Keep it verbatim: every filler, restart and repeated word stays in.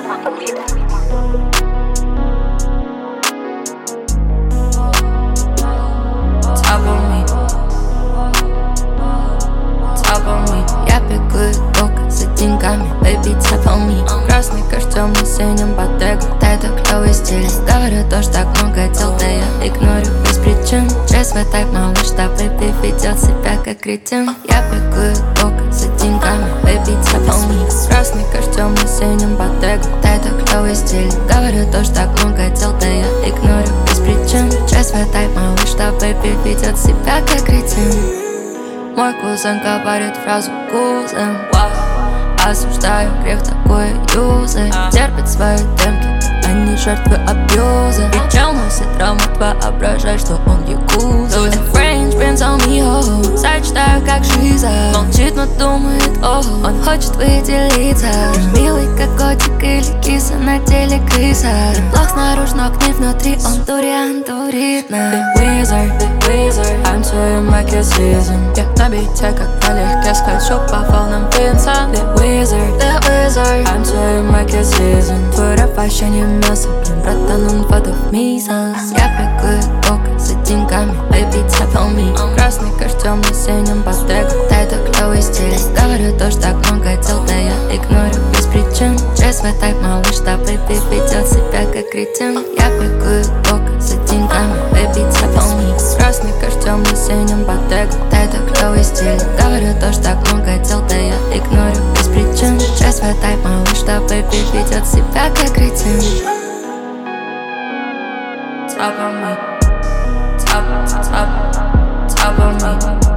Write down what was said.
Top of me, top of me. Я бегаю только за деньгами, baby, top on me. Красный костюм на синем ботега, да это клёвый стиль. Говорю то, что так много дел, да я игнорю без причин. Трезвый тайп, малыш, да baby ведет себя как кретин. Я бегаю только за деньгами, baby, top on me. Красный костюм на синем ботега, да это клёвый стиль. Говорю то, что так много дел, да я игнорю без причин. Трезвый тайп, малыш, да baby ведет себя как кретин. Мой кузен говорит фразу кузен, осуждаю грех такой юзы. Терпит свои темки, они жертвы абьюза. И чел носит травму, воображай, что он якуза. And French prince on me, oh, сочетаю как жиза. Молчит, но думает, о, он хочет выделиться. Милый как котик или киса, на теле крыса. Плох снаружи, но гнев внутри, он дуриан, дурит на The Wizard, The Wizard, I'm твоим макесизм. Я на бите, как налегке скользю по волнам Винса. The Wizard, The Wizard, I'm твоим макесизм. Твой рэп вообще не мясо, блин, братан, он водов мизанс. Я бегаю только за деньгами, baby, tap on me. Красный костюм на синем ботега, да это клёвый стиль. Говорю то, что так много дел, да я игнорю без причин. Трезвый тайп, малыш, да baby ведет себя как кретин. Я бегаю только за деньгами, baby, tap on me. Красный костюм на синем ботега, да это клёвый стиль. Говорю то, что так много дел, да я игнорю без причин. Трезвый тайп, малыш, да baby ведет себя как кретин. Top on me, top, top, top on me.